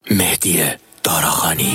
مهدی داراخانی.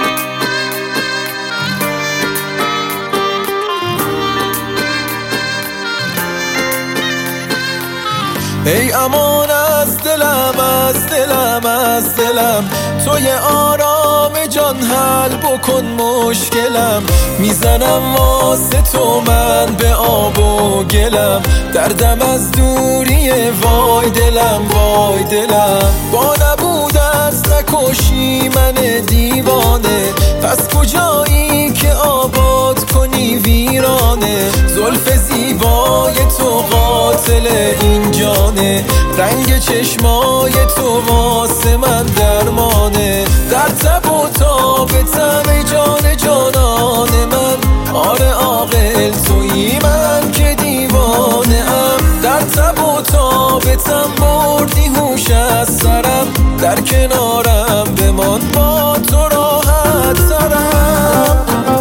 ای امان از دلم، از دلم، از دلم، توی آرام جان حل بکن مشکلم. میزنم واسه تو من به آب و گلم، دردم از دوریه وای دلم، وای دلم. با نبودت نکشی من دیوانه، پس کجایی که آباد کنی ویرانه. زلف زیبای تو قاتل این جانه، رنگ چشمای تو واسه من درمانه. در تب و تابتم ای جان جانان من، آره عاقل تویی من که دیوانه ام. در تب و تابتم بردی هوش از سرم، در کنارم بمان با تو راحت ترم.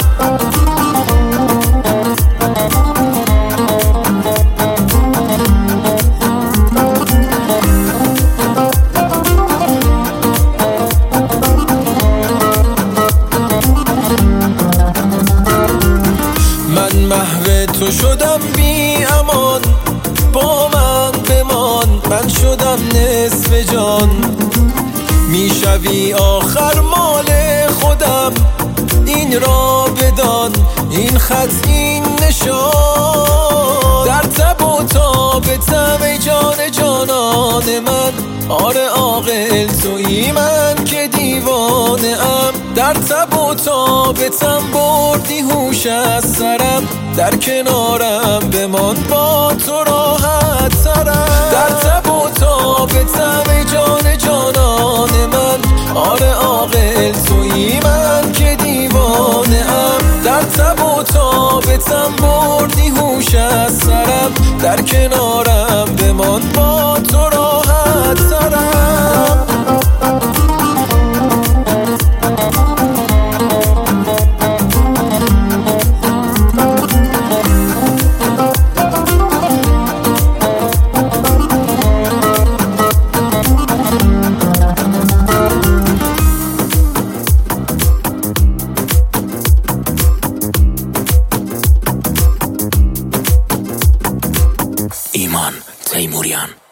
من محو تو شدم بی امان، با من بمان، من شدم نصف جان. میشوی آخر مال خودم، این را بدان، این خط این نشان. در تب و تابتم ای جان جانان من، آره عاقل تویی من که دیوانه ام. در تب و تابتم بردی هوش از سرم، در کنارم بمان با تو راحت ترم. در تب و تابتم ای جان جانان من، آره عاقل تویی من که دیوانه ام. در تب و تابتم بردی هوش از سرم، در کنارم بمان با تو راحت ترم. ایمان تیموریان.